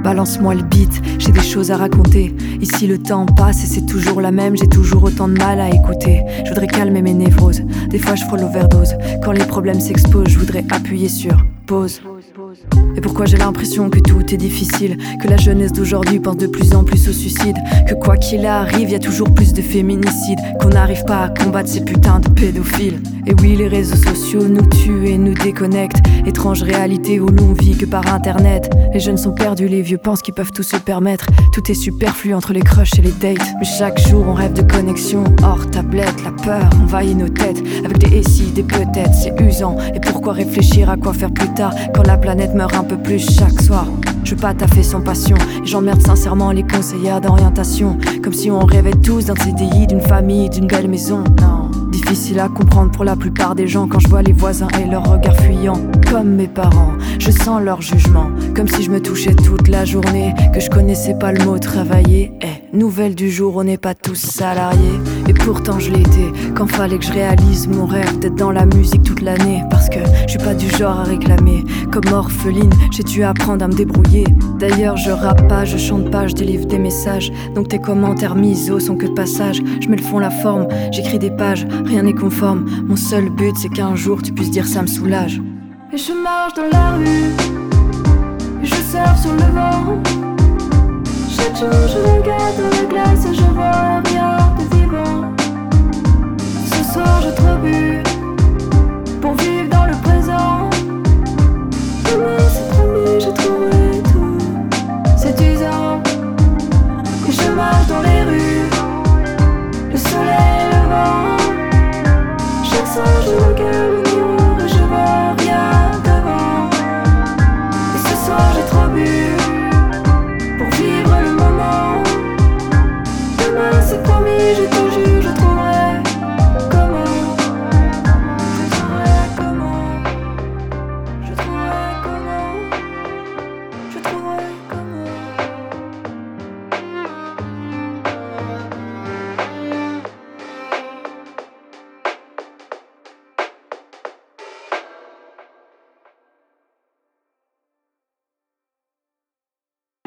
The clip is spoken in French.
balance-moi le beat, j'ai des choses à raconter. Ici le temps passe et c'est toujours la même, j'ai toujours autant de mal à écouter. Je voudrais calmer mes névroses, des fois je frôle l'overdose. Quand les problèmes s'exposent, je voudrais appuyer sur pause. Et pourquoi j'ai l'impression que tout est difficile, que la jeunesse d'aujourd'hui pense de plus en plus au suicide, que quoi qu'il arrive, y a toujours plus de féminicides, qu'on n'arrive pas à combattre ces putains de pédophiles. Et oui, les réseaux sociaux nous tuent et nous déconnectent. Étrange réalité où l'on vit que par internet. Les jeunes sont perdus, les vieux pensent qu'ils peuvent tout se permettre. Tout est superflu entre les crushs et les dates. Mais chaque jour on rêve de connexion, hors tablette. La peur envahit nos têtes, avec des et si, des peut-être, c'est usant. Et pourquoi réfléchir à quoi faire plus tard, quand la planète meurt un peu plus chaque soir? Je veux pas taffer sans passion, et j'emmerde sincèrement les conseillères d'orientation. Comme si on rêvait tous d'un CDI, d'une famille, d'une belle maison. Non, difficile à comprendre pour la plupart des gens quand je vois les voisins et leurs regards fuyants. Comme mes parents, je sens leur jugement, comme si je me touchais toute la journée, que je connaissais pas le mot travailler. Nouvelle du jour, on n'est pas tous salariés. Et pourtant je l'étais, quand fallait que je réalise mon rêve d'être dans la musique toute l'année. Parce que je suis pas du genre à réclamer. Comme orpheline, j'ai dû apprendre à me débrouiller. D'ailleurs je rappe pas, je chante pas, je délivre des messages. Donc tes commentaires miso sont que de passage. Je mets le fond, la forme, j'écris des pages, rien n'est conforme. Mon seul but c'est qu'un jour tu puisses dire ça me soulage. Et je marche dans la rue, et je surfe sur le vent. Chaque jour je regarde dans la glace et je vois rien de vivant. Ce soir j'ai trop bu,